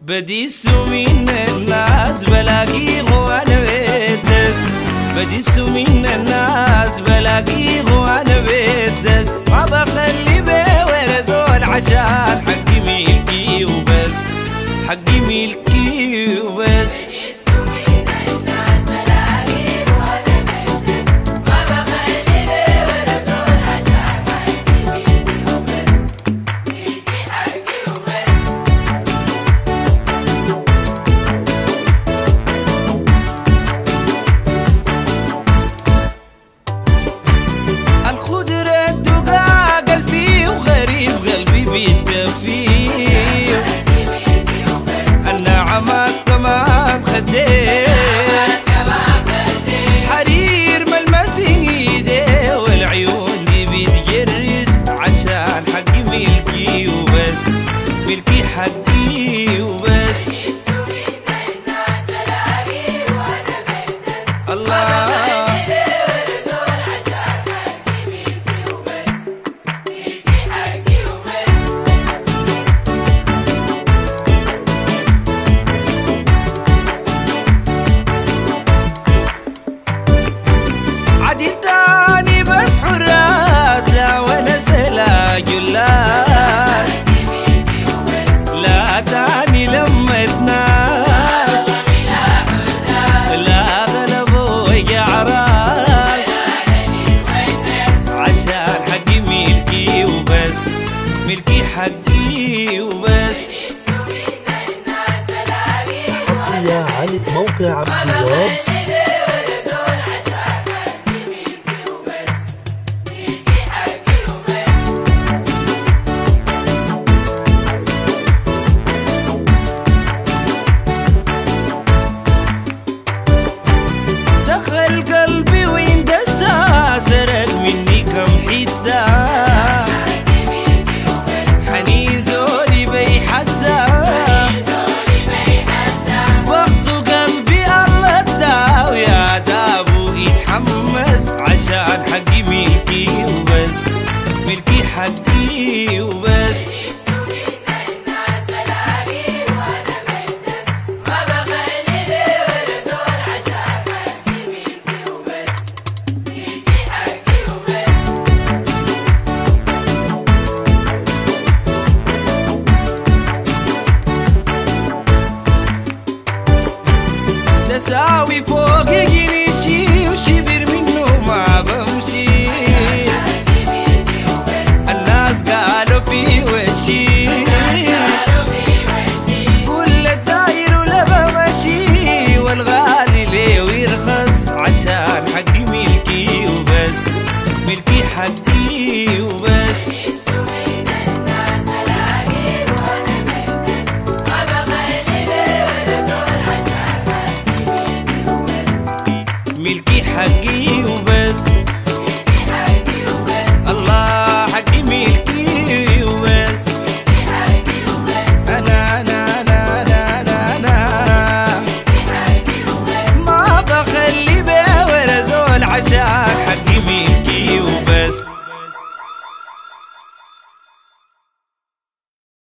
بديس من الناس بلاقيه وانا بدس، بديس من الناس بلاقيه وانا بدس، ما بخلي بيه ولا زول عشان حقي ملكي وبس، حقي ملكي وبس. حرير ملمسين ايديه والعيون دي بتجرس عشان حقي ملكي وبس، ملكي حقي وبس. الله عديل تاني بس حراس، لا ونس لا جلاس، لا تاني لمت ناس، لا غلب وجع راس، عشان حقي ملكي وبس، ملكي حقي وبس. حصرية على موقع عبد الوهاب.